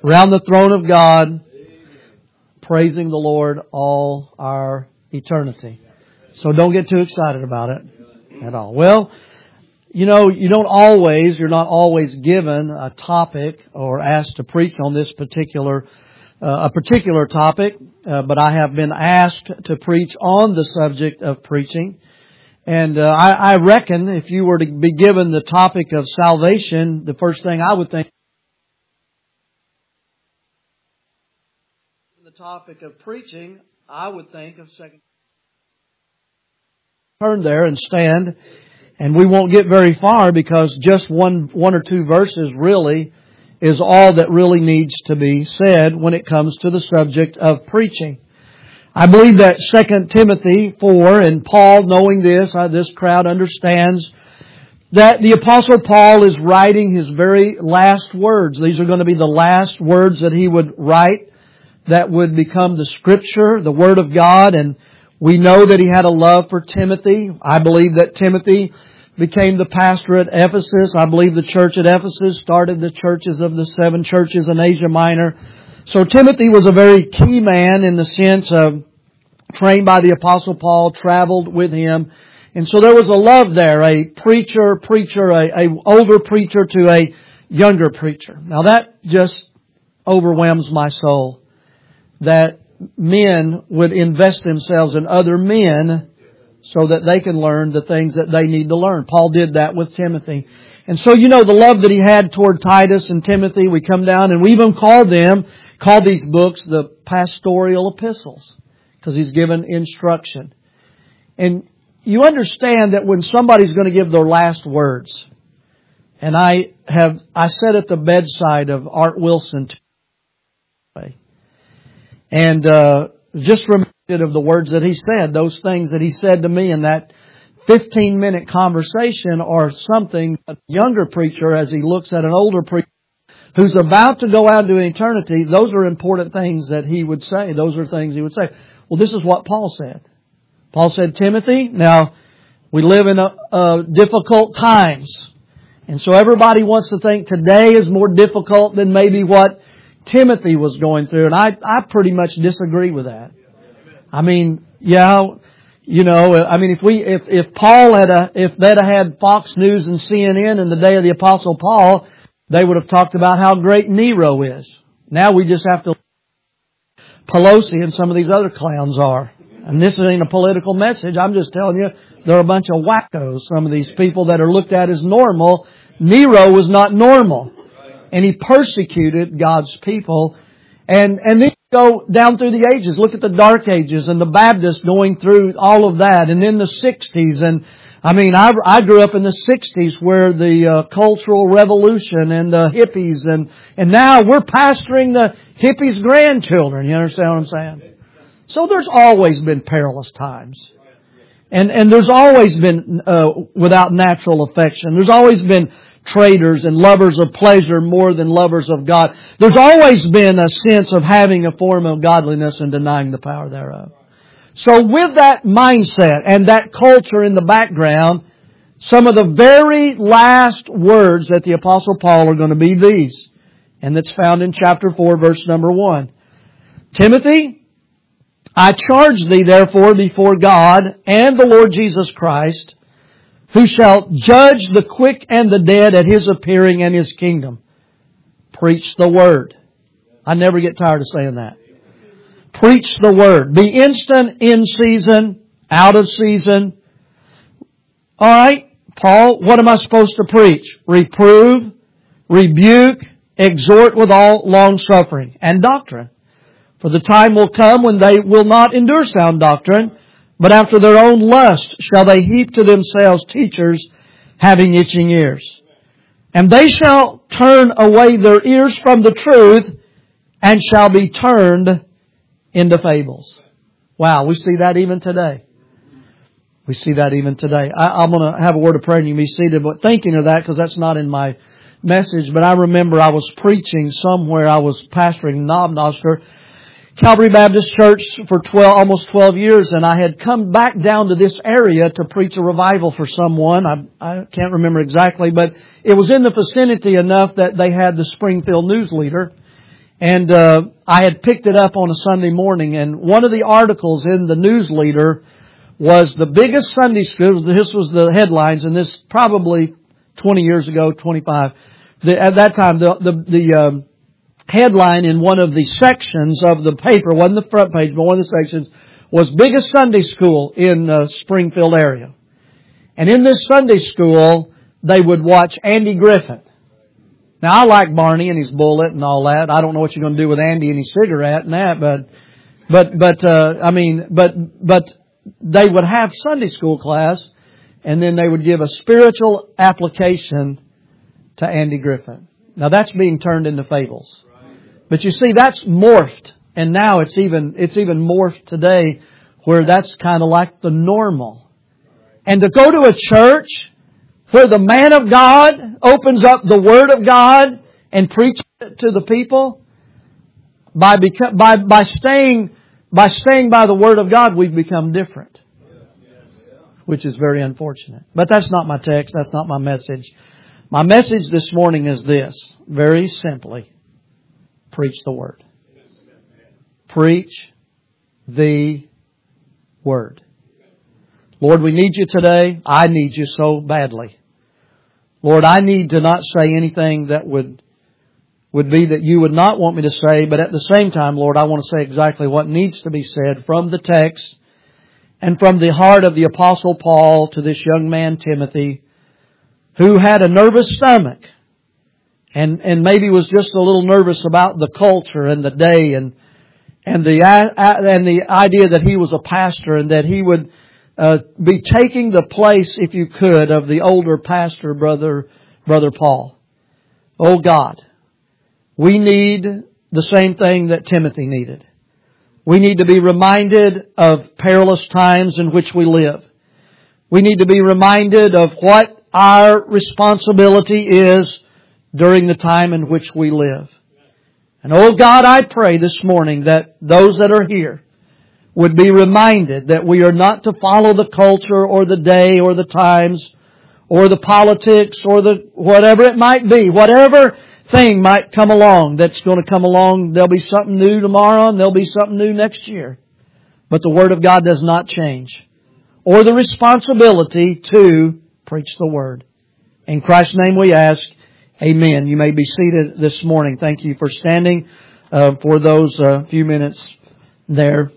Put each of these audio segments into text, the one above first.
around the throne of God, praising the Lord all our eternity. So don't get too excited about it at all. Well, you're not always given a topic or asked to preach on this particular topic, but I have been asked to preach on the subject of preaching. And I reckon if you were to be given the topic of salvation, the first thing I would think, the topic of preaching, I would think of 2 Turn there and stand, and we won't get very far because just one or two verses really is all that really needs to be said when it comes to the subject of preaching. I believe that 2 Timothy 4, and Paul, knowing this crowd understands that the Apostle Paul is writing his very last words. These are going to be the last words that he would write that would become the Scripture, the Word of God, and we know that he had a love for Timothy. I believe that Timothy became the pastor at Ephesus. I believe the church at Ephesus started the churches of the 7 churches in Asia Minor. So Timothy was a very key man in the sense of trained by the Apostle Paul, traveled with him. And so there was a love there, a older preacher to a younger preacher. Now that just overwhelms my soul, that men would invest themselves in other men so that they can learn the things that they need to learn. Paul did that with Timothy. And so, the love that he had toward Titus and Timothy, we come down and we even call these books the pastoral epistles, because he's given instruction. And you understand that when somebody's going to give their last words, and I sat at the bedside of Art Wilson, and just reminded of the words that he said, those things that he said to me in that 15-minute conversation are something a younger preacher, as he looks at an older preacher who's about to go out into eternity, those are important things that he would say. Those are things he would say. Well, this is what Paul said. Paul said, Timothy, now we live in difficult times. And so everybody wants to think today is more difficult than maybe what Timothy was going through, and I pretty much disagree with that. I mean, if Paul if they'd have had Fox News and CNN in the day of the Apostle Paul, they would have talked about how great Nero is. Now we just have to Pelosi and some of these other clowns are. And this ain't a political message. I'm just telling you, they're a bunch of wackos. Some of these people that are looked at as normal. Nero was not normal. And he persecuted God's people. And then you go down through the ages. Look at the Dark Ages and the Baptists going through all of that. And then the 60s. And I grew up in the 60s where the Cultural Revolution and the hippies. And now we're pastoring the hippies' grandchildren. You understand what I'm saying? So there's always been perilous times. And there's always been without natural affection. There's always been traitors and lovers of pleasure more than lovers of God. There's always been a sense of having a form of godliness and denying the power thereof. So with that mindset and that culture in the background, some of the very last words that the Apostle Paul are going to be these. And that's found in chapter 4, verse number 1. Timothy, I charge thee therefore before God and the Lord Jesus Christ, who shall judge the quick and the dead at His appearing and His kingdom. Preach the Word. I never get tired of saying that. Preach the Word. Be instant, in season, out of season. All right, Paul, what am I supposed to preach? Reprove, rebuke, exhort with all long-suffering and doctrine. For the time will come when they will not endure sound doctrine, but after their own lust shall they heap to themselves teachers having itching ears. And they shall turn away their ears from the truth and shall be turned into fables. Wow, we see that even today. We see that even today. I'm going to have a word of prayer and you can be seated. But thinking of that, because that's not in my message, but I remember I was preaching somewhere. I was pastoring Knob-Noster Calvary Baptist Church for almost 12 years, and I had come back down to this area to preach a revival for someone. I can't remember exactly, but it was in the vicinity enough that they had the Springfield News Leader. And I had picked it up on a Sunday morning, and one of the articles in the news leader was the biggest Sunday school. This was the headlines, and this probably 20 years ago, 25. At that time, the headline in one of the sections of the paper, wasn't the front page, but one of the sections, was biggest Sunday school in Springfield area. And in this Sunday school, they would watch Andy Griffith. Now, I like Barney and his bullet and all that. I don't know what you're going to do with Andy and his cigarette and that, but they would have Sunday school class, and then they would give a spiritual application to Andy Griffith. Now, that's being turned into fables. But you see, that's morphed, and now it's even morphed today, where that's kind of like the normal. And to go to a church where the man of God opens up the Word of God and preaches it to the people, by staying by the Word of God, we've become different, which is very unfortunate. But that's not my text. That's not my message. My message this morning is this, very simply: preach the Word. Preach the Word. Lord, we need You today. I need You so badly. Lord, I need to not say anything that would be that You would not want me to say, but at the same time, Lord, I want to say exactly what needs to be said from the text and from the heart of the Apostle Paul to this young man, Timothy, who had a nervous stomach and maybe was just a little nervous about the culture and the day and the idea that he was a pastor and that he would be taking the place, if you could, of the older pastor, Brother Paul. Oh God, we need the same thing that Timothy needed. We need to be reminded of perilous times in which we live. We need to be reminded of what our responsibility is during the time in which we live. And oh God, I pray this morning that those that are here would be reminded that we are not to follow the culture or the day or the times or the politics or the whatever it might be. Whatever thing might come along that's going to come along, there'll be something new tomorrow and there'll be something new next year. But the Word of God does not change. Or the responsibility to preach the Word. In Christ's name we ask, amen. You may be seated this morning. Thank you for standing for those few minutes there.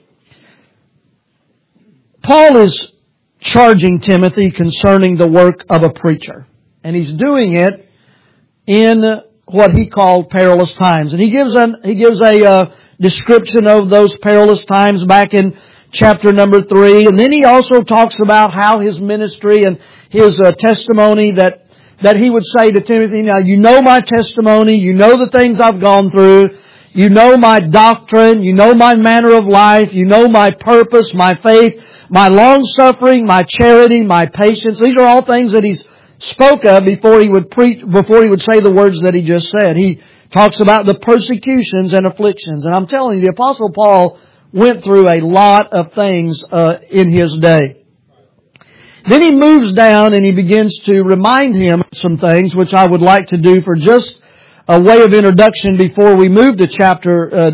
Paul is charging Timothy concerning the work of a preacher. And he's doing it in what he called perilous times. And he gives a description of those perilous times back in chapter number 3. And then he also talks about how his ministry and his testimony that he would say to Timothy, now you know my testimony, you know the things I've gone through, you know my doctrine, you know my manner of life, you know my purpose, my faith, my long-suffering, my charity, my patience. These are all things that he's spoke of before he would say the words that he just said. He talks about the persecutions and afflictions. And I'm telling you, the Apostle Paul went through a lot of things in his day. Then he moves down and he begins to remind him of some things, which I would like to do for just a way of introduction before we move to verse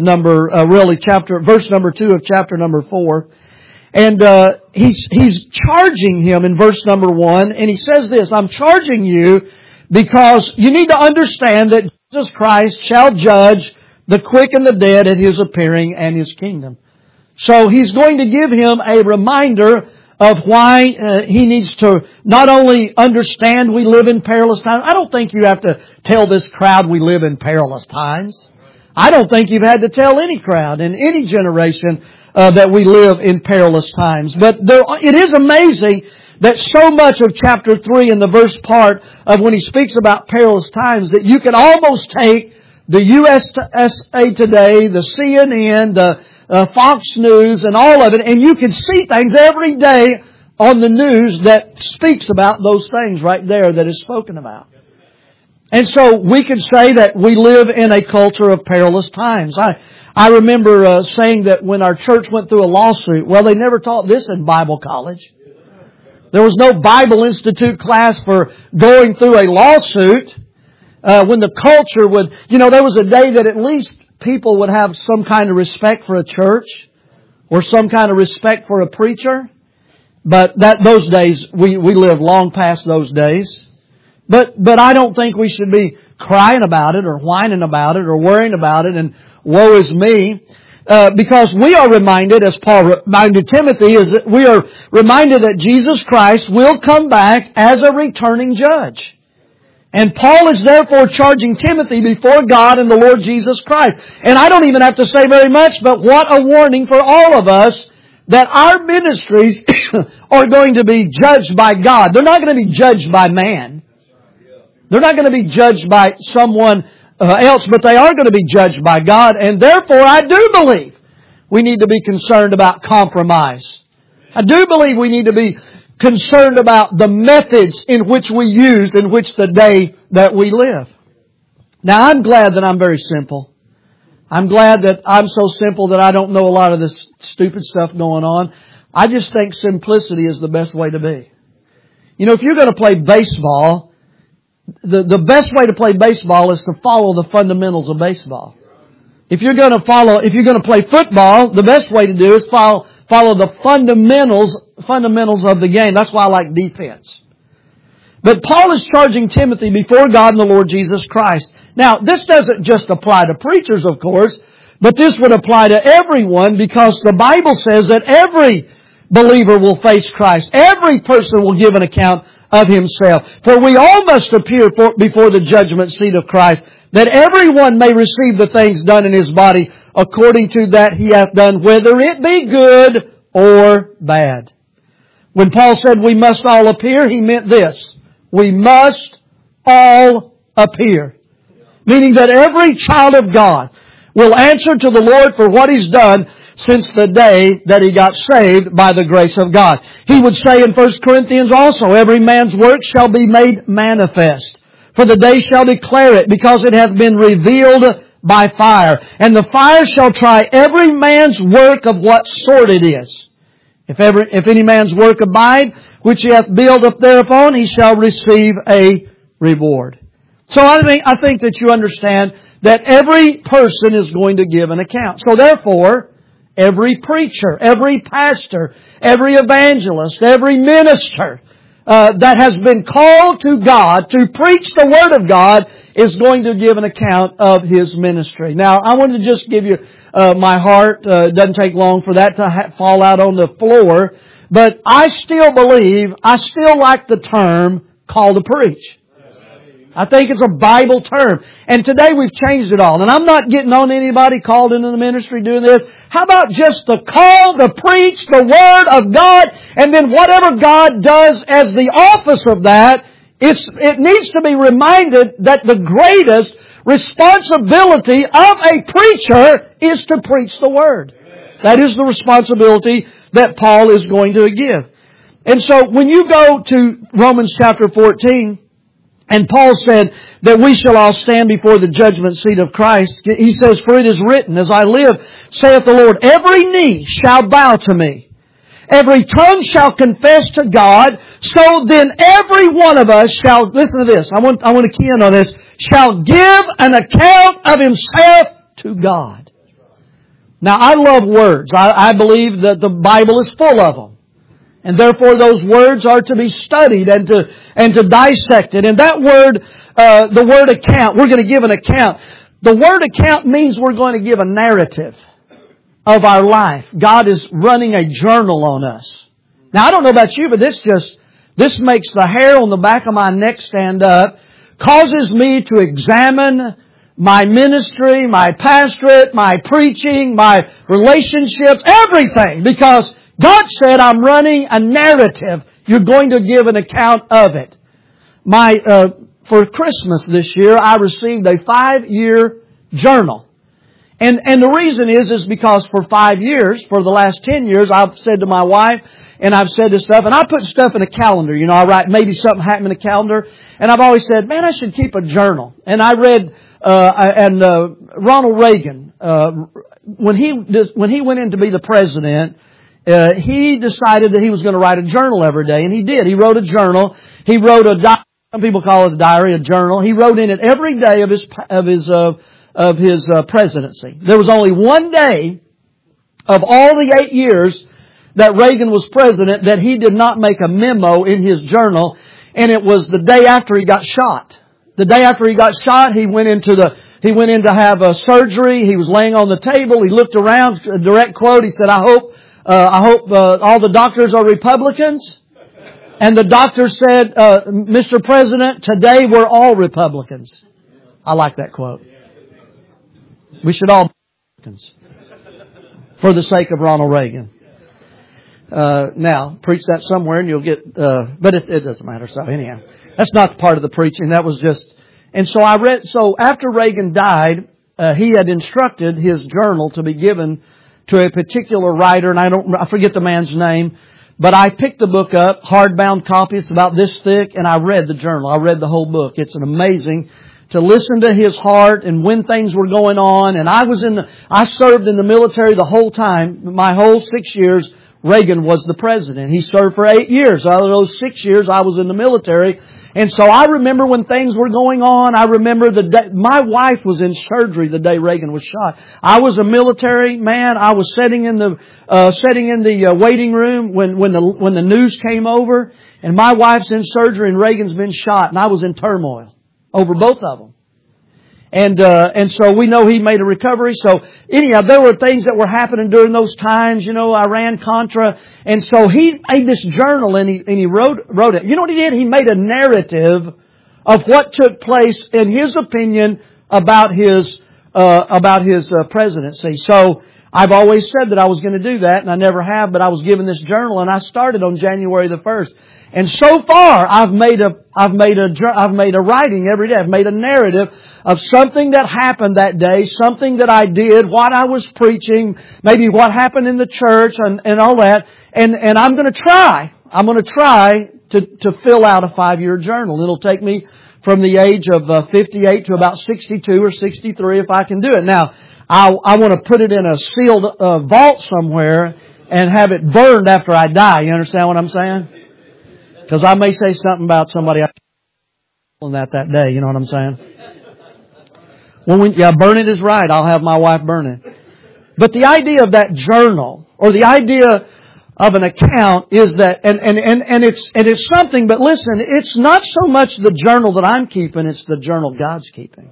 number 2 of chapter number 4. And he's charging him in verse number 1, and he says this, I'm charging you because you need to understand that Jesus Christ shall judge the quick and the dead at His appearing and His kingdom. So he's going to give him a reminder of why he needs to not only understand we live in perilous times. I don't think you have to tell this crowd we live in perilous times. I don't think you've had to tell any crowd in any generation that we live in perilous times. But it is amazing that so much of chapter 3 in the verse part of when he speaks about perilous times that you can almost take the USA Today, the CNN, the Fox News and all of it, and you can see things every day on the news that speaks about those things right there that is spoken about. And so we can say that we live in a culture of perilous times. I remember saying that when our church went through a lawsuit, well, they never taught this in Bible college. There was no Bible Institute class for going through a lawsuit. When the culture would, there was a day that at least people would have some kind of respect for a church or some kind of respect for a preacher. But those days, we live long past those days. But I don't think we should be crying about it or whining about it or worrying about it and woe is me. Because we are reminded, as Paul reminded Timothy, is that we are reminded that Jesus Christ will come back as a returning judge. And Paul is therefore charging Timothy before God and the Lord Jesus Christ. And I don't even have to say very much, but what a warning for all of us that our ministries are going to be judged by God. They're not going to be judged by man. They're not going to be judged by someone else, but they are going to be judged by God. And therefore, I do believe we need to be concerned about compromise. I do believe we need to be concerned about the methods in which we use, in which the day that we live. Now, I'm glad that I'm very simple. I'm glad that I'm so simple that I don't know a lot of this stupid stuff going on. I just think simplicity is the best way to be. You know, if you're going to play baseball, the best way to play baseball is to follow the fundamentals of baseball. If you're going to play football, the best way to do is follow the fundamentals of the game. That's why I like defense. But Paul is charging Timothy before God and the Lord Jesus Christ. Now, this doesn't just apply to preachers, of course, but this would apply to everyone because the Bible says that every believer will face Christ. Every person will give an account of himself. For we all must appear before the judgment seat of Christ, that everyone may receive the things done in his body according to that he hath done, whether it be good or bad. When Paul said we must all appear, he meant this. We must all appear. Meaning that every child of God will answer to the Lord for what He's done since the day that he got saved by the grace of God. He would say in 1 Corinthians also, every man's work shall be made manifest. For the day shall declare it, because it hath been revealed by fire. And the fire shall try every man's work of what sort it is. If any man's work abide, which he hath built up thereupon, he shall receive a reward. So I think that you understand that every person is going to give an account. So therefore, every preacher, every pastor, every evangelist, every minister that has been called to God to preach the Word of God is going to give an account of his ministry. Now, I want to just give you my heart. It doesn't take long for that to fall out on the floor. But I still like the term call to preach. I think it's a Bible term. And today we've changed it all. And I'm not getting on anybody called into the ministry doing this. How about just the call to preach the Word of God, and then whatever God does as the office of that, it needs to be reminded that the greatest responsibility of a preacher is to preach the Word. That is the responsibility that Paul is going to give. And so when you go to Romans chapter 14, and Paul said that we shall all stand before the judgment seat of Christ. He says, for it is written, as I live, saith the Lord, every knee shall bow to me. Every tongue shall confess to God. So then every one of us shall, listen to this, I want to key in on this, shall give an account of himself to God. Now I love words. I believe that the Bible is full of them. And therefore those words are to be studied and to dissect it. And that word, the word account, we're going to give an account. The word account means we're going to give a narrative of our life. God is running a journal on us. Now I don't know about you, but this makes the hair on the back of my neck stand up, causes me to examine my ministry, my pastorate, my preaching, my relationships, everything, because God said, I'm running a narrative. You're going to give an account of it. For Christmas this year, I received a 5-year journal. And the reason is because for 5 years, for the last 10 years, I've said to my wife, and I've said this stuff, and I put stuff in a calendar. You know, I write maybe something happened in a calendar. And I've always said, man, I should keep a journal. And I read, Ronald Reagan, when he went in to be the president, he decided that he was going to write a journal every day, and he did. He wrote a journal. He wrote a diary. Some people call it a diary, a journal. He wrote in it every day of his presidency. There was only one day of all the 8 years that Reagan was president that he did not make a memo in his journal, and it was the day after he got shot. The day after he got shot, he went in to have a surgery. He was laying on the table. He looked around. A direct quote. He said, "I hope all the doctors are Republicans." And the doctor said, "Mr. President, today we're all Republicans." I like that quote. We should all be Republicans for the sake of Ronald Reagan. Now, preach that somewhere and you'll get, but it doesn't matter. So anyhow, that's not part of the preaching. That was just, and so so after Reagan died, he had instructed his journal to be given to a particular writer, and I forget the man's name, but I picked the book up, hardbound copy. It's about this thick, and I read the journal. I read the whole book. It's an amazing to listen to his heart and when things were going on. And I served in the military the whole time. My whole 6 years, Reagan was the president. He served for 8 years. Out of those 6 years, I was in the military. And so I remember when things were going on. I remember the day my wife was in surgery the day Reagan was shot. I was a military man. I was sitting in the waiting room when the news came over, and my wife's in surgery and Reagan's been shot, and I was in turmoil over both of them. And so we know he made a recovery. So anyhow, there were things that were happening during those times, Iran Contra. And so he made this journal and he wrote it. You know what he did? He made a narrative of what took place in his opinion about his presidency. So I've always said that I was going to do that, and I never have, but I was given this journal, and I started on January the 1st. And so far, I've made a writing every day. I've made a narrative of something that happened that day, something that I did, what I was preaching, maybe what happened in the church and all that. And I'm going to try to fill out a 5-year journal. It'll take me from the age of 58 to about 62 or 63 if I can do it. Now, I want to put it in a sealed vault somewhere and have it burned after I die. You understand what I'm saying? Because I may say something about somebody on that day. You know what I'm saying? Burn it is right. I'll have my wife burn it. But the idea of that journal, or the idea of an account, is that, and it's something. But listen, it's not so much the journal that I'm keeping; it's the journal God's keeping.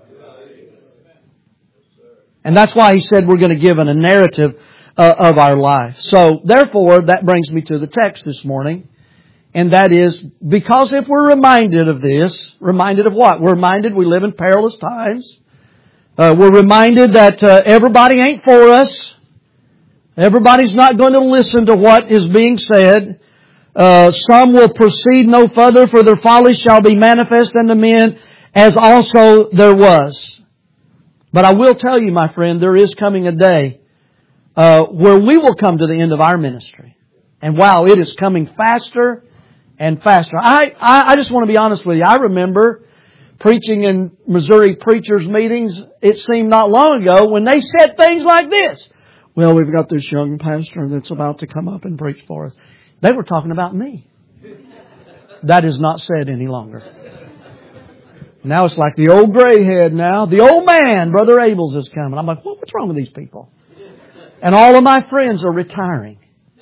And that's why He said we're going to give a narrative of our life. So, therefore, that brings me to the text this morning. And that is, because if we're reminded of this, reminded of what? We're reminded we live in perilous times. We're reminded that everybody ain't for us. Everybody's not going to listen to what is being said. Some will proceed no further, for their folly shall be manifest unto men, as also there was. But I will tell you, my friend, there is coming a day where we will come to the end of our ministry. And wow, it is coming faster and faster. I just want to be honest with you. I remember preaching in Missouri preachers' meetings, it seemed not long ago, when they said things like this. Well, we've got this young pastor that's about to come up and preach for us. They were talking about me. That is not said any longer. Now it's like the old gray head now. The old man, Brother Abels, is coming. I'm like, what's wrong with these people? And all of my friends are retiring.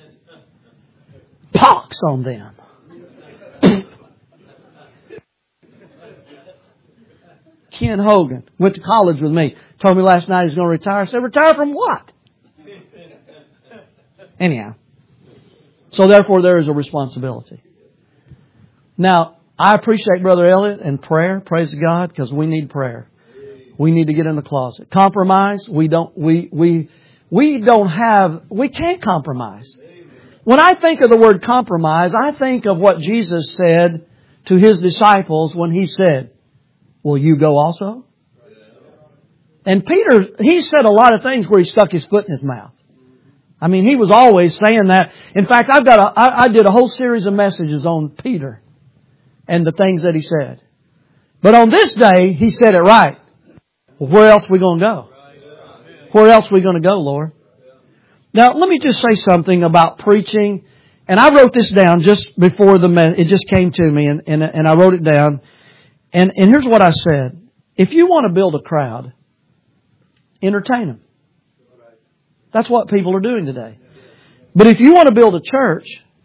Pox on them. Ken Hogan went to college with me. Told me last night he's going to retire. I said, retire from what? Anyhow. So therefore there is a responsibility. Now, I appreciate Brother Elliott and prayer. Praise God, because we need prayer. We need to get in the closet. Compromise, we can't compromise. When I think of the word compromise, I think of what Jesus said to His disciples when He said, will you go also? And Peter, he said a lot of things where he stuck his foot in his mouth. I mean, he was always saying that. In fact, I did a whole series of messages on Peter and the things that he said. But on this day, he said it right. Well, where else are we going to go? Where else are we going to go, Lord? Now, let me just say something about preaching. And I wrote this down just before it just came to me, and I wrote it down. And here's what I said. If you want to build a crowd, entertain them. That's what people are doing today. But if you want to build a church,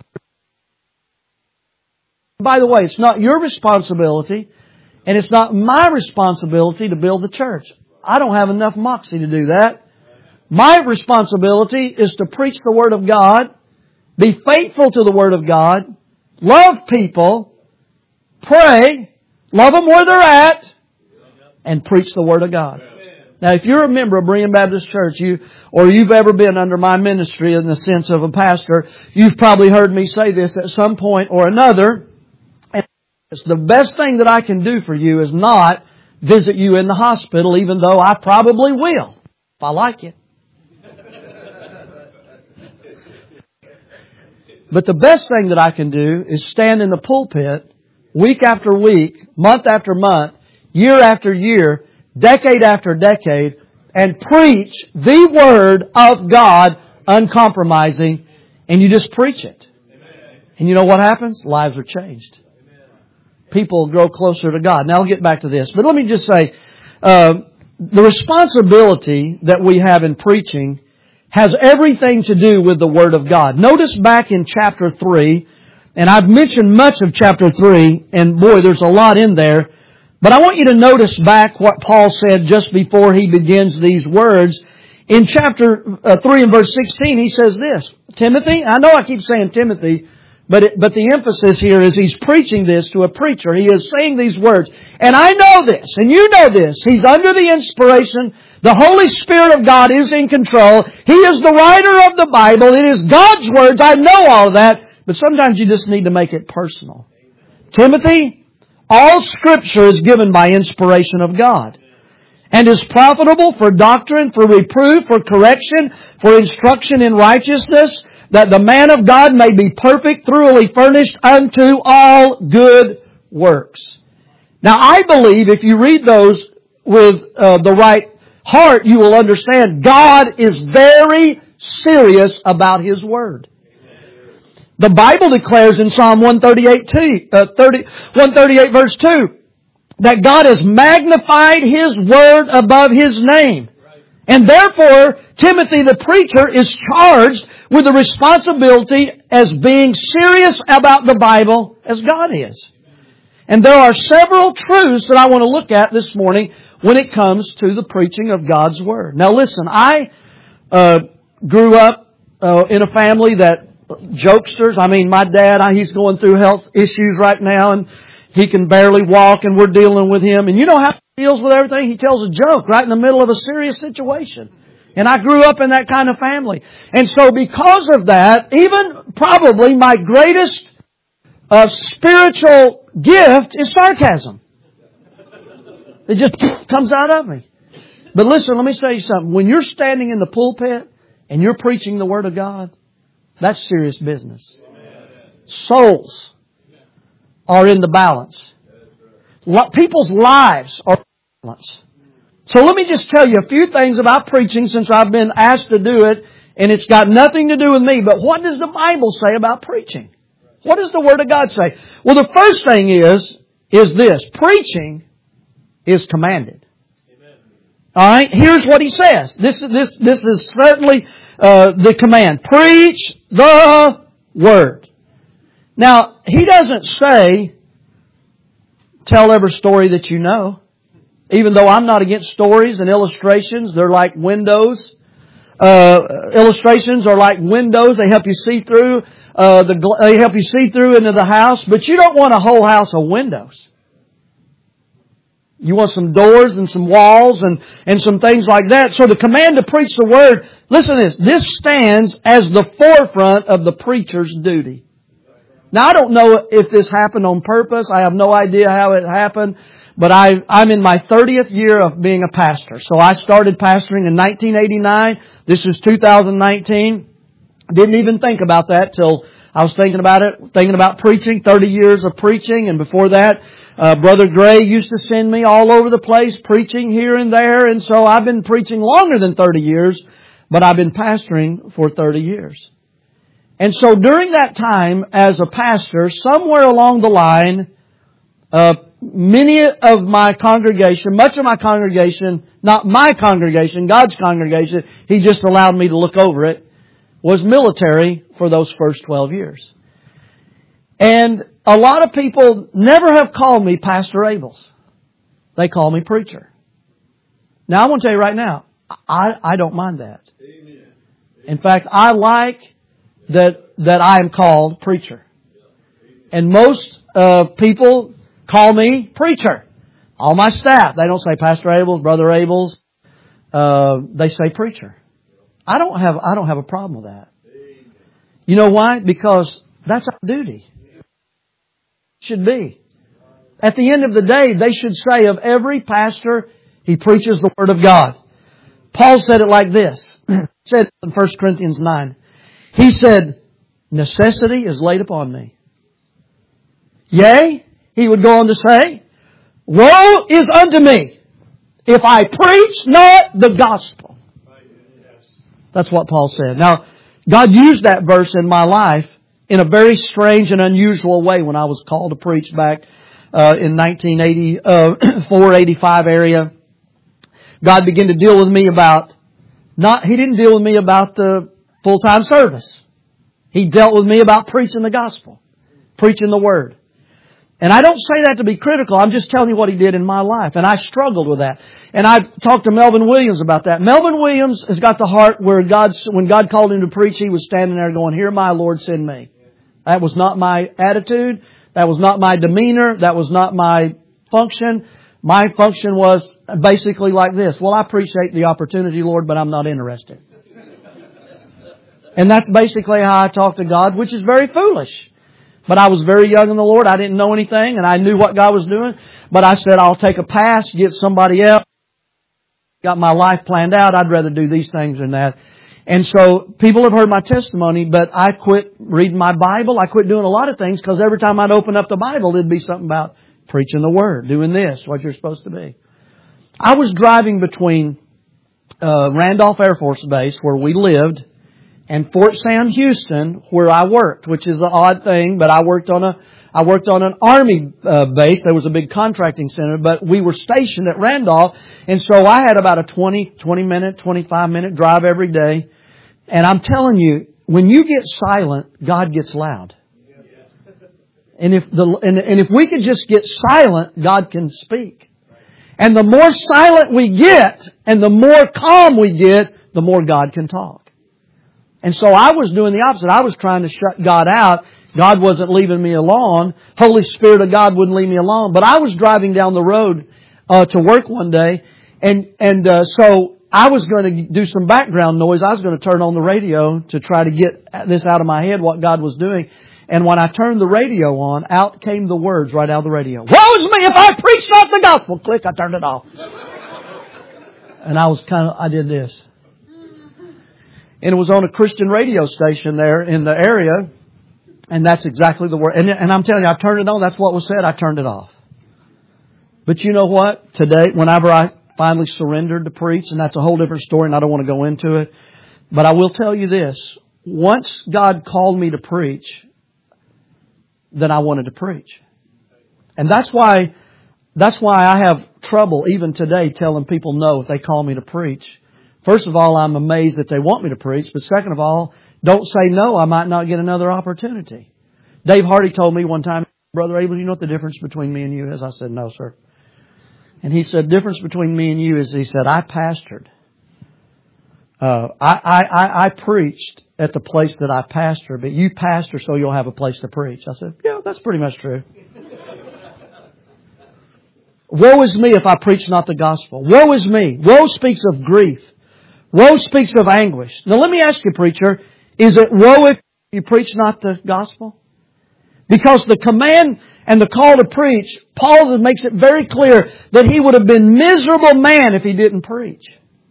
by the way, it's not your responsibility and it's not my responsibility to build the church. I don't have enough moxie to do that. My responsibility is to preach the Word of God, be faithful to the Word of God, love people, pray, love them where they're at, and preach the Word of God. Now, if you're a member of Berean Baptist Church, or you've ever been under my ministry in the sense of a pastor, you've probably heard me say this at some point or another. And the best thing that I can do for you is not visit you in the hospital, even though I probably will, if I like you. But the best thing that I can do is stand in the pulpit week after week, month after month, year after year, decade after decade, and preach the Word of God uncompromising, and you just preach it. And you know what happens? Lives are changed. People grow closer to God. Now I'll get back to this. But let me just say, the responsibility that we have in preaching has everything to do with the Word of God. Notice back in chapter 3, and I've mentioned much of chapter 3, and boy, there's a lot in there. But I want you to notice back what Paul said just before he begins these words. In chapter 3 and verse 16, he says this, Timothy, I know I keep saying Timothy, but the emphasis here is he's preaching this to a preacher. He is saying these words. And I know this, and you know this. He's under the inspiration. The Holy Spirit of God is in control. He is the writer of the Bible. It is God's words. I know all of that. But sometimes you just need to make it personal. Timothy, all Scripture is given by inspiration of God, and is profitable for doctrine, for reproof, for correction, for instruction in righteousness, that the man of God may be perfect, thoroughly furnished unto all good works. Now I believe if you read those with the right heart, you will understand God is very serious about His Word. The Bible declares in Psalm 138 verse 2, that God has magnified His Word above His name. And therefore, Timothy the preacher is charged with the responsibility as being serious about the Bible as God is. And there are several truths that I want to look at this morning when it comes to the preaching of God's Word. Now listen, I grew up in a family that jokesters. I mean, my dad, he's going through health issues right now, and he can barely walk, and we're dealing with him. And you know how he deals with everything? He tells a joke right in the middle of a serious situation. And I grew up in that kind of family. And so because of that, even probably my greatest spiritual gift is sarcasm. It just comes out of me. But listen, let me say you something. When you're standing in the pulpit and you're preaching the Word of God, that's serious business. Souls are in the balance. People's lives are in the balance. So let me just tell you a few things about preaching since I've been asked to do it, and it's got nothing to do with me. But what does the Bible say about preaching? What does the Word of God say? Well, the first thing is this. Preaching is commanded. All right? Here's what he says. This is certainly the command. Preach the Word. Now, he doesn't say, tell every story that you know. Even though I'm not against stories and illustrations, they're like windows. Illustrations are like windows. They help you see through. They help you see through into the house. But you don't want a whole house of windows. You want some doors and some walls and some things like that. So the command to preach the Word, listen to this. This stands as the forefront of the preacher's duty. Now I don't know if this happened on purpose. I have no idea how it happened. But I'm in my 30th year of being a pastor. So I started pastoring in 1989. This is 2019. Didn't even think about that till I was thinking about preaching, 30 years of preaching. And before that, Brother Gray used to send me all over the place, preaching here and there. And so I've been preaching longer than 30 years, but I've been pastoring for 30 years. And so during that time as a pastor, somewhere along the line, many of my congregation, much of my congregation, not my congregation, God's congregation, He just allowed me to look over it, was military for those first 12 years. And a lot of people never have called me Pastor Abels. They call me preacher. Now I want to tell you right now, I don't mind that. In fact, I like that I am called preacher. And most people call me preacher. All my staff, they don't say Pastor Abels, Brother Abels. They say preacher. I don't have a problem with that. You know why? Because that's our duty. Should be. At the end of the day, they should say of every pastor, he preaches the Word of God. Paul said it like this. He said in 1 Corinthians 9. He said, necessity is laid upon me. Yea, he would go on to say, woe is unto me if I preach not the gospel. That's what Paul said. Now, God used that verse in my life in a very strange and unusual way when I was called to preach back in 1984, 85 area. God began to deal with me about, He didn't deal with me about the full-time service. He dealt with me about preaching the gospel, preaching the Word. And I don't say that to be critical. I'm just telling you what He did in my life. And I struggled with that. And I talked to Melvin Williams about that. Melvin Williams has got the heart where when God called him to preach, he was standing there going, here my Lord, send me. That was not my attitude. That was not my demeanor. That was not my function. My function was basically like this. Well, I appreciate the opportunity, Lord, but I'm not interested. And that's basically how I talk to God, which is very foolish. But I was very young in the Lord. I didn't know anything, and I knew what God was doing. But I said, I'll take a pass, get somebody else. Got my life planned out. I'd rather do these things than that. And so people have heard my testimony, but I quit reading my Bible. I quit doing a lot of things because every time I'd open up the Bible, there'd be something about preaching the Word, doing this, what you're supposed to be. I was driving between Randolph Air Force Base, where we lived, and Fort Sam Houston, where I worked, which is an odd thing, but I worked on an Army base. There was a big contracting center, but we were stationed at Randolph, and so I had about a 25 minute drive every day. And I'm telling you, when you get silent, God gets loud. And if we could just get silent, God can speak. And the more silent we get, and the more calm we get, the more God can talk. And so I was doing the opposite. I was trying to shut God out. God wasn't leaving me alone. Holy Spirit of God wouldn't leave me alone. But I was driving down the road to work one day, and so I was going to do some background noise. I was going to turn on the radio to try to get this out of my head, what God was doing. And when I turned the radio on, out came the words right out of the radio. Woe is me if I preach not the gospel. Click, I turned it off. And I did this. And it was on a Christian radio station there in the area. And that's exactly the word. And I'm telling you, I turned it on. That's what was said. I turned it off. But you know what? Today, whenever I finally surrendered to preach, and that's a whole different story, and I don't want to go into it. But I will tell you this. Once God called me to preach, then I wanted to preach. And that's why I have trouble even today telling people no if they call me to preach. First of all, I'm amazed that they want me to preach. But second of all, don't say no. I might not get another opportunity. Dave Hardy told me one time, Brother Abel, you know what the difference between me and you is? I said, no, sir. And he said, the difference between me and you is, he said, I pastored. I preached at the place that I pastor, but you pastor so you'll have a place to preach. I said, yeah, that's pretty much true. Woe is me if I preach not the gospel. Woe is me. Woe speaks of grief. Woe speaks of anguish. Now let me ask you, preacher, is it woe if you preach not the gospel? Because the command and the call to preach, Paul makes it very clear that he would have been miserable man if he didn't preach.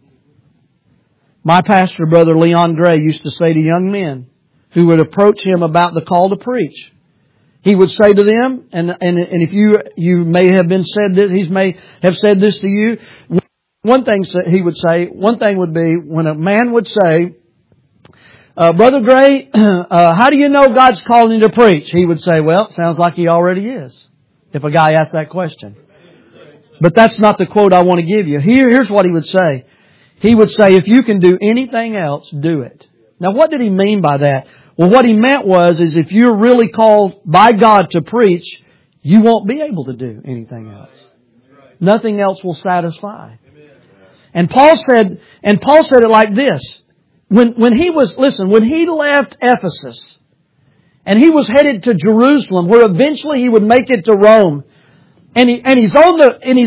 My pastor, Brother Leon Gray, used to say to young men who would approach him about the call to preach, he would say to them, and if you may have been said that, he may have said this to you. One thing would be when a man would say, Brother Gray, how do you know God's calling you to preach? He would say, well, it sounds like He already is. if a guy asked that question. But that's not the quote I want to give you. Here's what he would say. He would say, if you can do anything else, do it. Now what did he mean by that? Well, what he meant is if you're really called by God to preach, you won't be able to do anything else. Nothing else will satisfy. And Paul said it like this. When he left Ephesus and he was headed to Jerusalem, where eventually he would make it to Rome, and he's on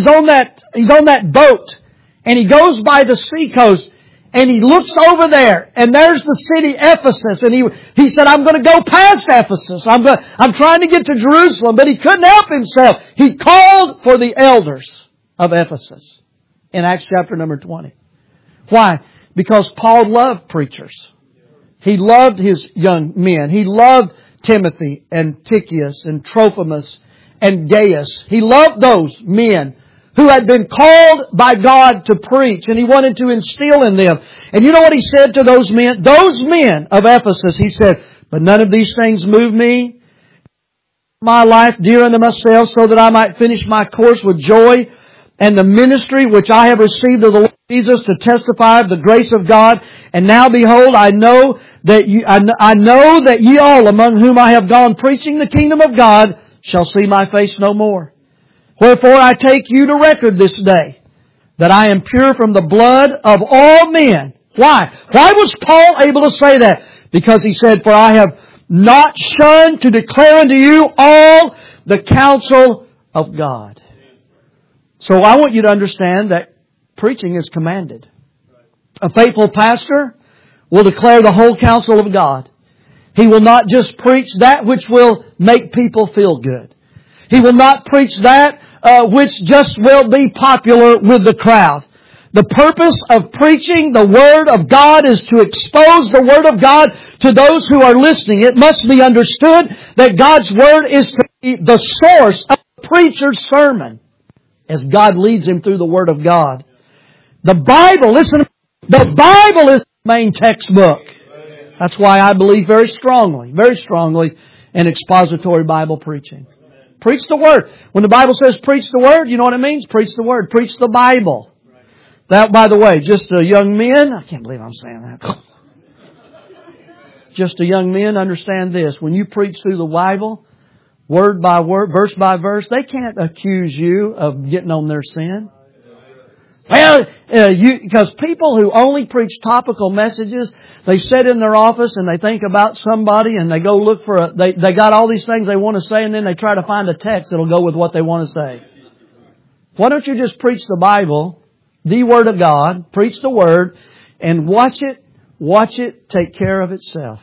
that boat, and he goes by the seacoast, and he looks over there, and there's the city Ephesus, and he said, I'm going to go past Ephesus. I'm trying to get to Jerusalem, but he couldn't help himself. He called for the elders of Ephesus in Acts chapter number 20. Why? Because Paul loved preachers. He loved his young men. He loved Timothy and Tychicus and Trophimus and Gaius. He loved those men who had been called by God to preach, and he wanted to instill in them. And you know what he said to those men? Those men of Ephesus, he said, but none of these things move me. My life dear unto myself, so that I might finish my course with joy, and the ministry which I have received of the Lord Jesus to testify of the grace of God. And now behold, I know that ye all among whom I have gone preaching the kingdom of God shall see my face no more. Wherefore I take you to record this day that I am pure from the blood of all men. Why? Why was Paul able to say that? Because he said, for I have not shunned to declare unto you all the counsel of God. So I want you to understand that preaching is commanded. A faithful pastor will declare the whole counsel of God. He will not just preach that which will make people feel good. He will not preach that which just will be popular with the crowd. The purpose of preaching the Word of God is to expose the Word of God to those who are listening. It must be understood that God's Word is to be the source of the preacher's sermon as God leads him through the Word of God. The Bible, listen, the Bible is the main textbook. That's why I believe very strongly in expository Bible preaching. Preach the Word. When the Bible says preach the Word, you know what it means? Preach the Word. Preach the Bible. That, by the way, just a young men, I can't believe I'm saying that. Just a young men, understand this. When you preach through the Bible, word by word, verse by verse, they can't accuse you of getting on their sin. Well, because people who only preach topical messages, they sit in their office and they think about somebody and they go look for they got all these things they want to say, and then they try to find a text that'll go with what they want to say. Why don't you just preach the Bible, the Word of God, preach the Word, and watch it take care of itself.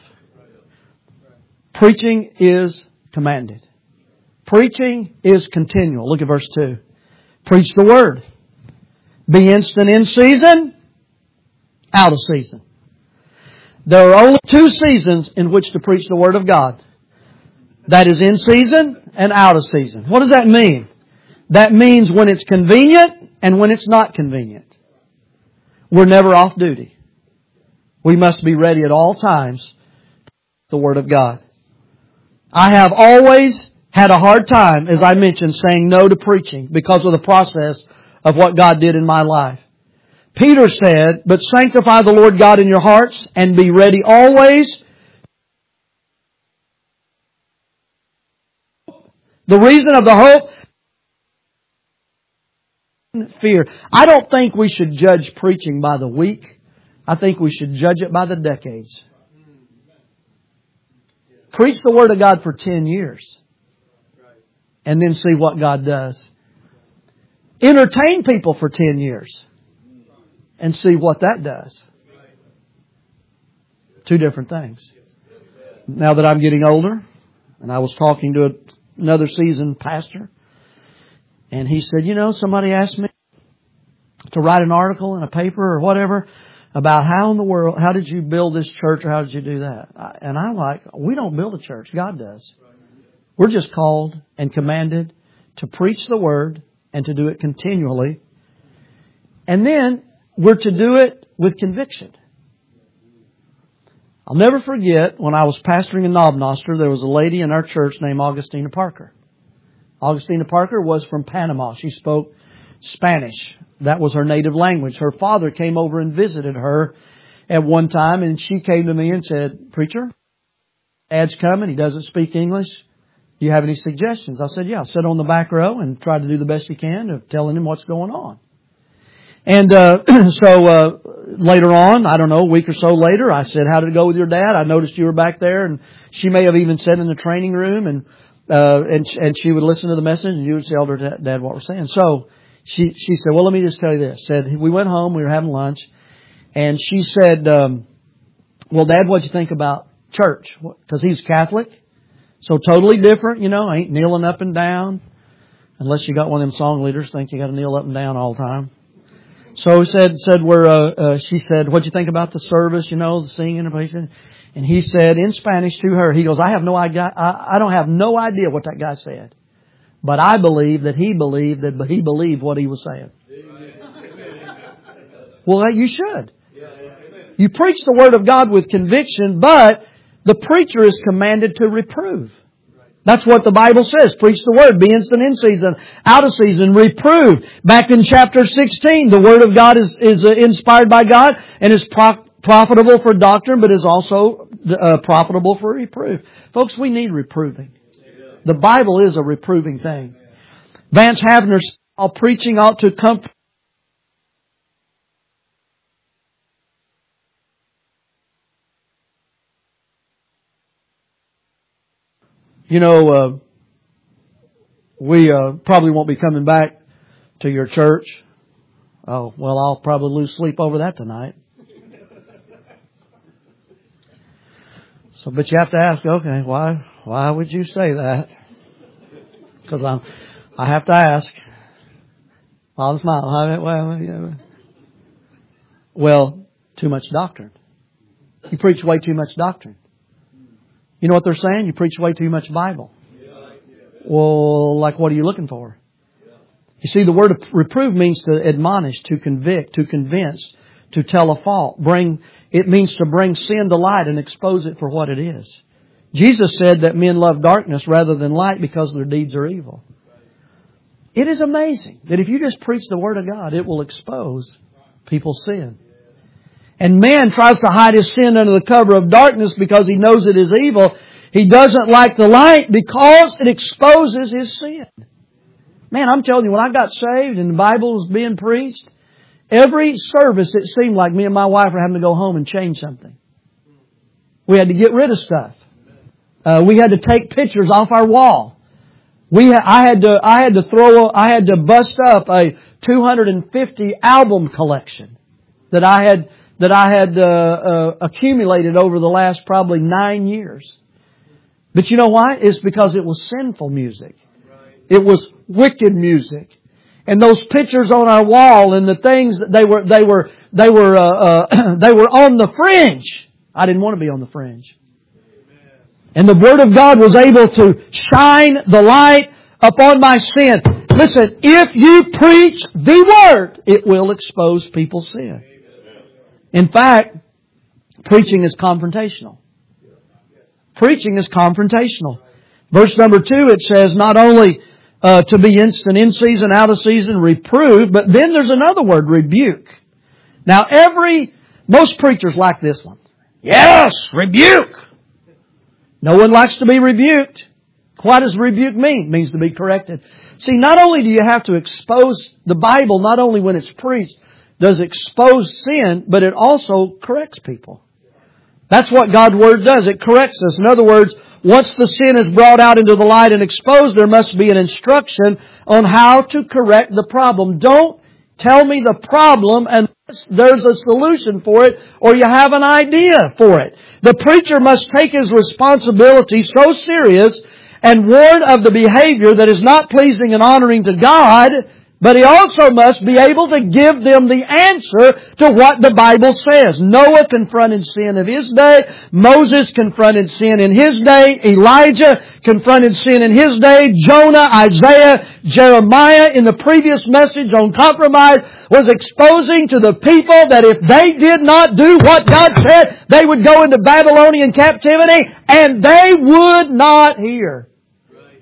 Preaching is commanded. Preaching is continual. Look at verse 2. Preach the Word. Be instant in season, out of season. There are only two seasons in which to preach the Word of God. That is in season and out of season. What does that mean? That means when it's convenient and when it's not convenient. We're never off duty. We must be ready at all times to preach the Word of God. I have always had a hard time, as I mentioned, saying no to preaching because of the process of what God did in my life. Peter said, but sanctify the Lord God in your hearts and be ready always. The reason of the hope, fear. I don't think we should judge preaching by the week. I think we should judge it by the decades. Preach the Word of God for 10 years and then see what God does. Entertain people for 10 years and see what that does. Two different things. Now that I'm getting older, and I was talking to another seasoned pastor, and he said, somebody asked me to write an article in a paper or whatever about how did you build this church, or how did you do that? And I'm like, we don't build a church. God does. We're just called and commanded to preach the Word and to do it continually. And then we're to do it with conviction. I'll never forget when I was pastoring in Knob Noster, there was a lady in our church named Augustina Parker. Augustina Parker was from Panama. She spoke Spanish. That was her native language. Her father came over and visited her at one time, and she came to me and said, "Preacher, Dad's coming. He doesn't speak English. Do you have any suggestions?" I said, "Yeah, sit on the back row and try to do the best you can of telling him what's going on." And so later on, I don't know, a week or so later, I said, "How did it go with your dad? I noticed you were back there." And she may have even said in the training room, and she would listen to the message, and you would tell her, "Dad, what we're saying." So she said, "Well, let me just tell you this." Said, we went home, we were having lunch, and she said, "Well, Dad, what'd you think about church?" Because he's Catholic. So totally different, ain't kneeling up and down. Unless you got one of them song leaders think you got to kneel up and down all the time. So she said, "What'd you think about the service, the singing and everything?" And he said in Spanish to her, he goes, "I don't have no idea what that guy said. But I believe that he believed what he was saying." Well, you should. You preach the Word of God with conviction, but the preacher is commanded to reprove. That's what the Bible says. Preach the Word. Be instant in season, out of season. Reprove. Back in chapter 16, the Word of God is inspired by God and is profitable for doctrine, but is also profitable for reproof. Folks, we need reproving. The Bible is a reproving thing. Vance Havner said, "All preaching ought to comfort." We probably won't be coming back to your church. Oh, well, I'll probably lose sleep over that tonight. So, but you have to ask, okay, why would you say that? Because I have to ask. I'll smile. Well, too much doctrine. You preach way too much doctrine. You know what they're saying? You preach way too much Bible. Well, like what are you looking for? You see, the word of reprove means to admonish, to convict, to convince, to tell a fault. It means to bring sin to light and expose it for what it is. Jesus said that men love darkness rather than light because their deeds are evil. It is amazing that if you just preach the Word of God, it will expose people's sin. And man tries to hide his sin under the cover of darkness because he knows it is evil. He doesn't like the light because it exposes his sin. Man, I'm telling you, when I got saved and the Bible was being preached, every service it seemed like me and my wife were having to go home and change something. We had to get rid of stuff. We had to take pictures off our wall. I had to bust up a 250 album collection that I had accumulated over the last probably 9 years. But you know why? It's because it was sinful music. It was wicked music. And those pictures on our wall and the things that they were on the fringe. I didn't want to be on the fringe. And the Word of God was able to shine the light upon my sin. Listen, if you preach the Word, it will expose people's sin. In fact, preaching is confrontational. Preaching is confrontational. Verse number 2, it says not only to be instant in season, out of season, reprove, but then there's another word, rebuke. Now most preachers like this one. Yes, rebuke. No one likes to be rebuked. What does rebuke mean? It means to be corrected. See, not only do you have to expose the Bible, not only when it's preached, does expose sin, but it also corrects people. That's what God's Word does. It corrects us. In other words, once the sin is brought out into the light and exposed, there must be an instruction on how to correct the problem. Don't tell me the problem unless there's a solution for it or you have an idea for it. The preacher must take his responsibility so serious and warn of the behavior that is not pleasing and honoring to God, but he also must be able to give them the answer to what the Bible says. Noah confronted sin of his day. Moses confronted sin in his day. Elijah confronted sin in his day. Jonah, Isaiah, Jeremiah in the previous message on compromise was exposing to the people that if they did not do what God said, they would go into Babylonian captivity, and they would not hear.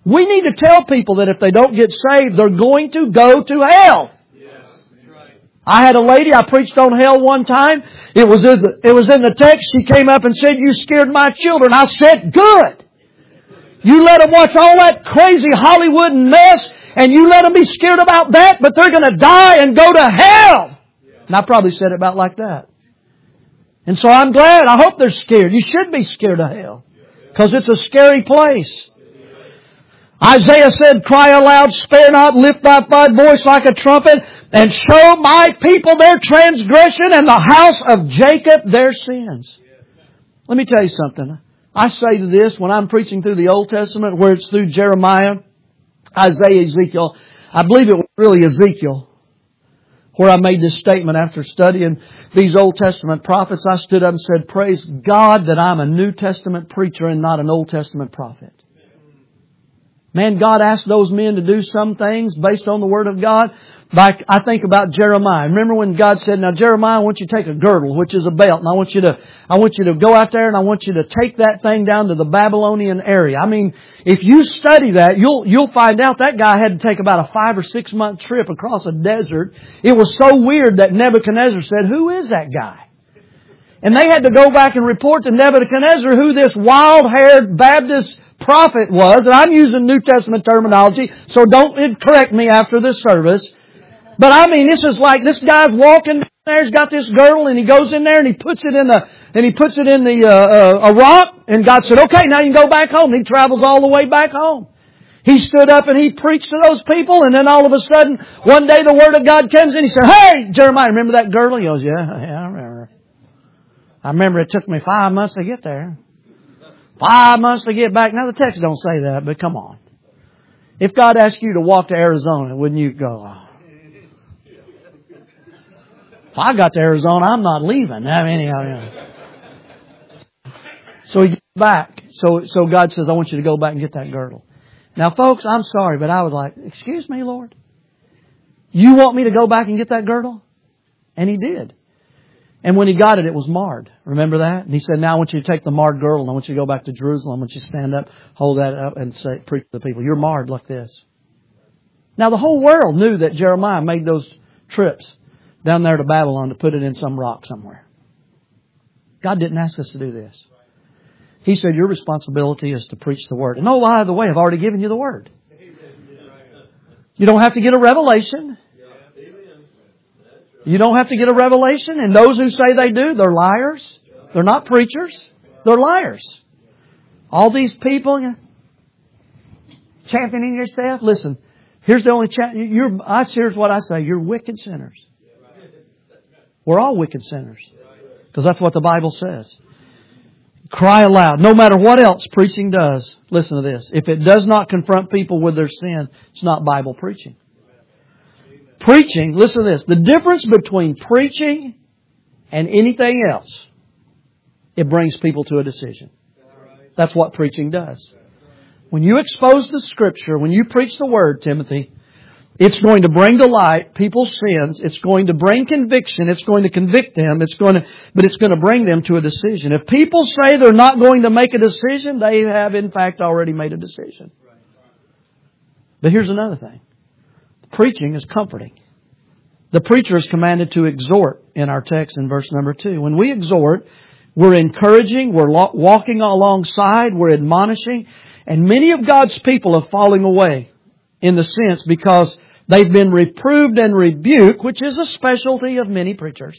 We need to tell people that if they don't get saved, they're going to go to hell. I had a lady, I preached on hell one time. It was in the text. She came up and said, "You scared my children." I said, "Good. You let them watch all that crazy Hollywood mess, and you let them be scared about that, but they're going to die and go to hell." And I probably said it about like that. And so I'm glad. I hope they're scared. You should be scared of hell, because it's a scary place. Isaiah said, "Cry aloud, spare not, lift up thy voice like a trumpet, and show my people their transgression and the house of Jacob their sins." Let me tell you something. I say to this when I'm preaching through the Old Testament, where it's through Jeremiah, Isaiah, Ezekiel. I believe it was really Ezekiel, where I made this statement after studying these Old Testament prophets. I stood up and said, "Praise God that I'm a New Testament preacher and not an Old Testament prophet." Man, God asked those men to do some things based on the Word of God. Like, I think about Jeremiah. Remember when God said, "Now Jeremiah, I want you to take a girdle," which is a belt, and I want you to go out there and I want you to take that thing down to the Babylonian area. I mean, if you study that, you'll find out that guy had to take about a 5 or 6 month trip across a desert. It was so weird that Nebuchadnezzar said, "Who is that guy?" And they had to go back and report to Nebuchadnezzar who this wild-haired Baptist prophet was. And I'm using New Testament terminology, so don't correct me after this service. But I mean, this is like this guy's walking there. He's got this girdle, and he goes in there and he puts it in a rock. And God said, "Okay, now you can go back home." And he travels all the way back home. He stood up and he preached to those people, and then all of a sudden, one day the Word of God comes in. He said, "Hey, Jeremiah, remember that girdle?" He goes, "Yeah, I remember. I remember it took me 5 months to get there. 5 months to get back." Now the text don't say that, but come on. If God asked you to walk to Arizona, wouldn't you go, "Oh, if I got to Arizona, I'm not leaving"? I mean, So he gets back. So God says, "I want you to go back and get that girdle." Now folks, I'm sorry, but I was like, "Excuse me, Lord? You want me to go back and get that girdle?" And He did. And when he got it, it was marred. Remember that? And He said, "Now I want you to take the marred girdle, and I want you to go back to Jerusalem. I want you to stand up, hold that up, and say, preach to the people. You're marred like this." Now the whole world knew that Jeremiah made those trips down there to Babylon to put it in some rock somewhere. God didn't ask us to do this. He said, "Your responsibility is to preach the Word." And oh, by the way, I've already given you the Word. You don't have to get a revelation. You don't have to get a revelation. And those who say they do, they're liars. They're not preachers. They're liars. All these people championing yourself. Listen, here's the only here's what I say. You're wicked sinners. We're all wicked sinners, because that's what the Bible says. Cry aloud. No matter what else preaching does, listen to this. If it does not confront people with their sin, it's not Bible preaching. Preaching, listen to this. The difference between preaching and anything else, it brings people to a decision. That's what preaching does. When you expose the Scripture, when you preach the Word, Timothy, it's going to bring to light people's sins. It's going to bring conviction. It's going to convict them. But it's going to bring them to a decision. If people say they're not going to make a decision, they have in fact already made a decision. But here's another thing. Preaching is comforting. The preacher is commanded to exhort in our text in verse number 2. When we exhort, we're encouraging, we're walking alongside, we're admonishing. And many of God's people are falling away in the sense because they've been reproved and rebuked, which is a specialty of many preachers.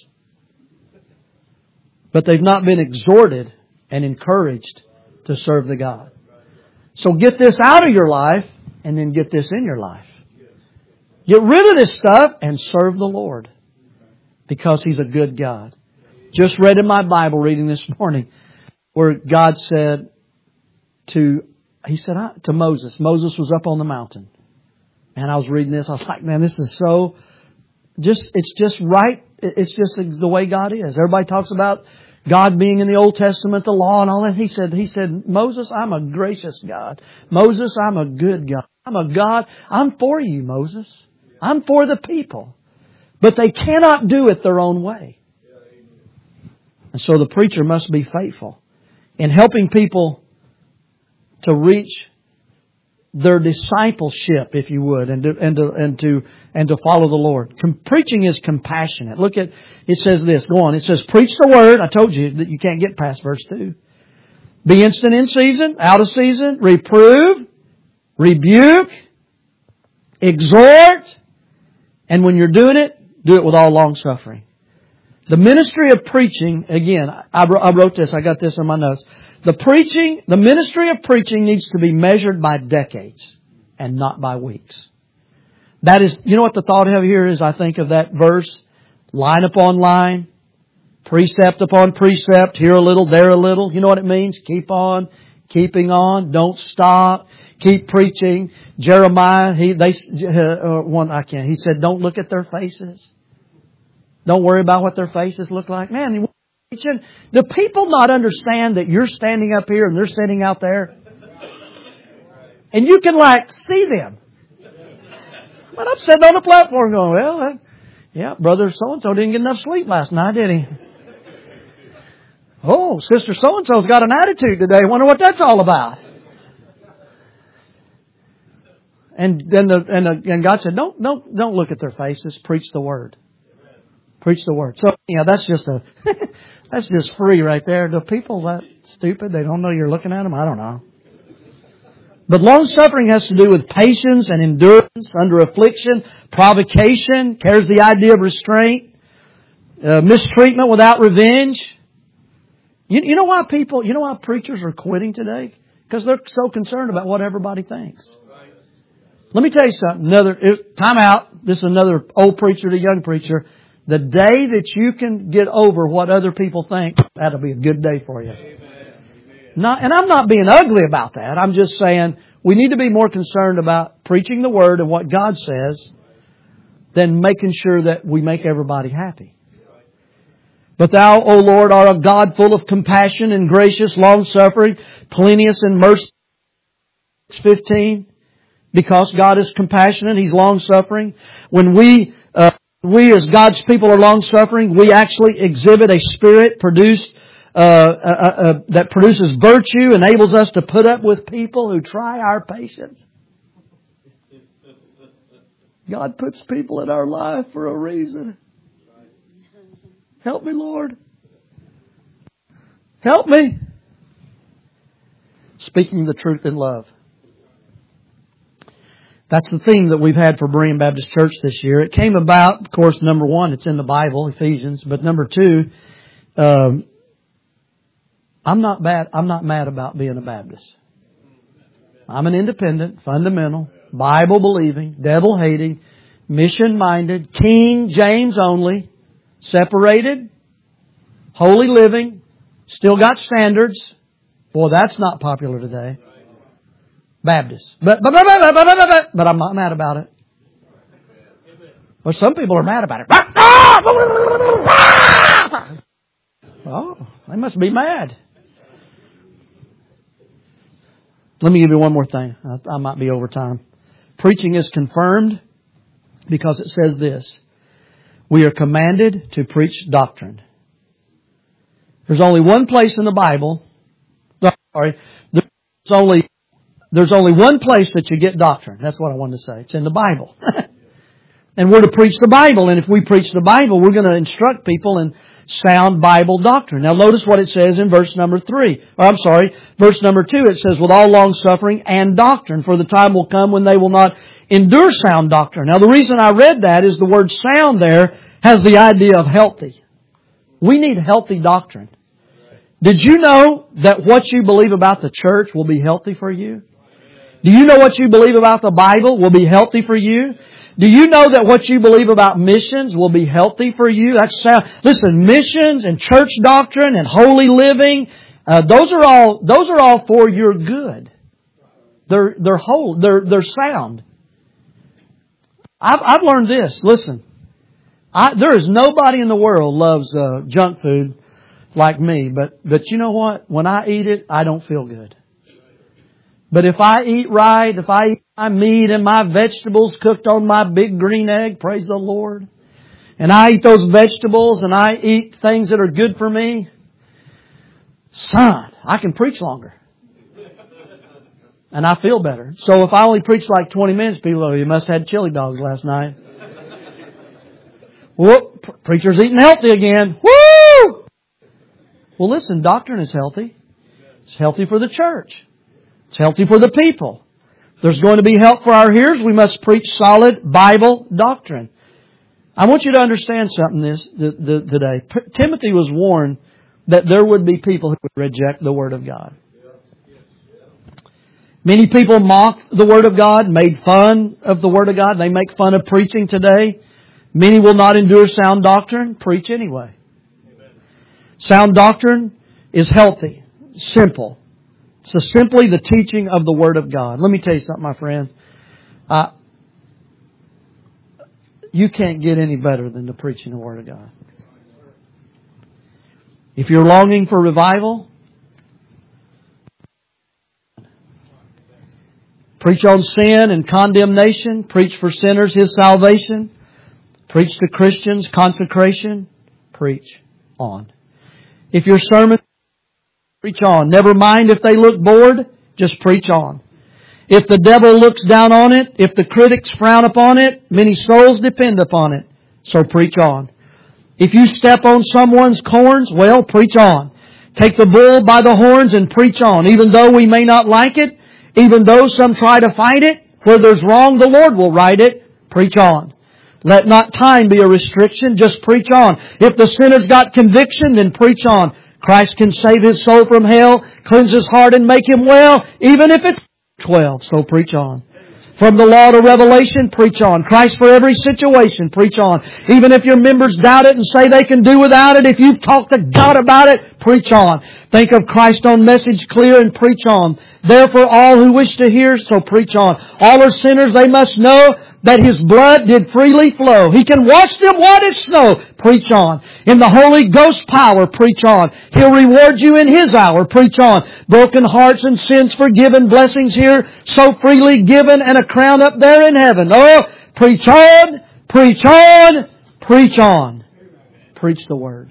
But they've not been exhorted and encouraged to serve the God. So get this out of your life and then get this in your life. Get rid of this stuff and serve the Lord, because He's a good God. Just read in my Bible reading this morning where God said to Moses. Moses was up on the mountain. And I was reading this. I was like, man, this is so it's just right. It's just the way God is. Everybody talks about God being in the Old Testament, the law and all that. He said, "Moses, I'm a gracious God. Moses, I'm a good God. I'm a God. I'm for you, Moses. I'm for the people." But they cannot do it their own way. And so the preacher must be faithful in helping people to reach their discipleship, if you would, and to follow the Lord. Preaching is compassionate. Look at, it says this, go on. It says, preach the word. I told you that you can't get past verse 2. Be instant in season, out of season, reprove, rebuke, exhort, and when you're doing it, do it with all long suffering. The ministry of preaching, again, I wrote this, I got this in my notes. The ministry of preaching needs to be measured by decades and not by weeks. That is, you know what the thought of here is, I think, of that verse? Line upon line, precept upon precept, here a little, there a little. You know what it means? Keep on, keeping on, don't stop, keep preaching. Jeremiah, he said, don't look at their faces. Don't worry about what their faces look like. Man, do people not understand that you're standing up here and they're sitting out there? And you can see them. But I'm sitting on the platform going, well, yeah, brother so-and-so didn't get enough sleep last night, did he? Oh, sister so-and-so's got an attitude today. Wonder what that's all about. And then God said, don't look at their faces. Preach the word. Preach the word. So, that's just that's just free right there. Do people that stupid? They don't know you're looking at them? I don't know. But long suffering has to do with patience and endurance under affliction, provocation, carries the idea of restraint, mistreatment without revenge. You know why preachers are quitting today? Because they're so concerned about what everybody thinks. Let me tell you something. Time out. This is another old preacher to young preacher. The day that you can get over what other people think, that'll be a good day for you. And I'm not being ugly about that. I'm just saying we need to be more concerned about preaching the Word and what God says than making sure that we make everybody happy. But Thou, O Lord, art a God full of compassion and gracious, long-suffering, plenteous in mercy. 15. Because God is compassionate, He's long-suffering. When we as God's people are long-suffering, we actually exhibit a spirit that produces virtue, enables us to put up with people who try our patience. God puts people in our life for a reason. Help me, Lord. Help me. Speaking the truth in love. That's the theme that we've had for Berean Baptist Church this year. It came about, of course, number one, it's in the Bible, Ephesians. But number two, I'm not mad about being a Baptist. I'm an independent, fundamental, Bible-believing, devil-hating, mission-minded, King James only, separated, holy living, still got standards. Boy, that's not popular today. Baptist. But I'm not mad about it. Well, some people are mad about it. Oh, they must be mad. Let me give you one more thing. I might be over time. Preaching is confirmed because it says this. We are commanded to preach doctrine. There's only one place in the Bible. There's only one place that you get doctrine. That's what I wanted to say. It's in the Bible. And we're to preach the Bible. And if we preach the Bible, we're going to instruct people in sound Bible doctrine. Now notice what it says in verse number 2. Verse number 2, it says, with all long suffering and doctrine, for the time will come when they will not endure sound doctrine. Now the reason I read that is the word sound there has the idea of healthy. We need healthy doctrine. Did you know that what you believe about the church will be healthy for you? Do you know what you believe about the Bible will be healthy for you? Do you know that what you believe about missions will be healthy for you? Listen, missions and church doctrine and holy living, those are all for your good. They're whole. They're sound. I've learned this. Listen, there is nobody in the world loves junk food like me. But you know what? When I eat it, I don't feel good. But if I eat right, if I eat my meat and my vegetables cooked on my big green egg, praise the Lord, and I eat those vegetables and I eat things that are good for me, son, I can preach longer. And I feel better. So if I only preach like 20 minutes, people go, you must have had chili dogs last night. Whoop, preacher's eating healthy again. Woo! Well, listen, doctrine is healthy. It's healthy for the church. It's healthy for the people. If there's going to be help for our hearers, we must preach solid Bible doctrine. I want you to understand something today. Timothy was warned that there would be people who would reject the Word of God. Many people mock the Word of God, made fun of the Word of God. They make fun of preaching today. Many will not endure sound doctrine. Preach anyway. Sound doctrine is healthy, simple. So simply the teaching of the Word of God. Let me tell you something, my friend. You can't get any better than the preaching of the Word of God. If you're longing for revival, preach on sin and condemnation. Preach for sinners His salvation. Preach to Christians consecration. Preach on. If your sermon, preach on. Never mind if they look bored, just preach on. If the devil looks down on it, if the critics frown upon it, many souls depend upon it. So preach on. If you step on someone's corns, well, preach on. Take the bull by the horns and preach on. Even though we may not like it, even though some try to fight it, where there's wrong, the Lord will right it. Preach on. Let not time be a restriction, just preach on. If the sinner's got conviction, then preach on. Christ can save his soul from hell, cleanse his heart and make him well, even if it's 12. So preach on. From the law to Revelation, preach on. Christ for every situation, preach on. Even if your members doubt it and say they can do without it, if you've talked to God about it, preach on. Think of Christ on message clear and preach on. Therefore all who wish to hear, so preach on. All are sinners, they must know that His blood did freely flow. He can wash them white as snow. Preach on. In the Holy Ghost power, preach on. He'll reward you in His hour. Preach on. Broken hearts and sins forgiven, blessings here so freely given, and a crown up there in heaven. Oh, preach on, preach on, preach on. Preach the Word.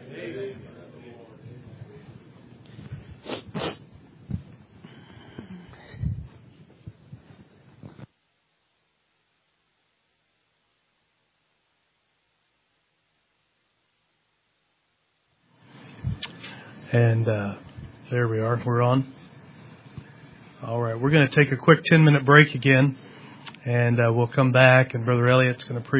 And there we are. We're on. All right. We're going to take a quick 10-minute break again. And we'll come back, and Brother Elliott's going to preach.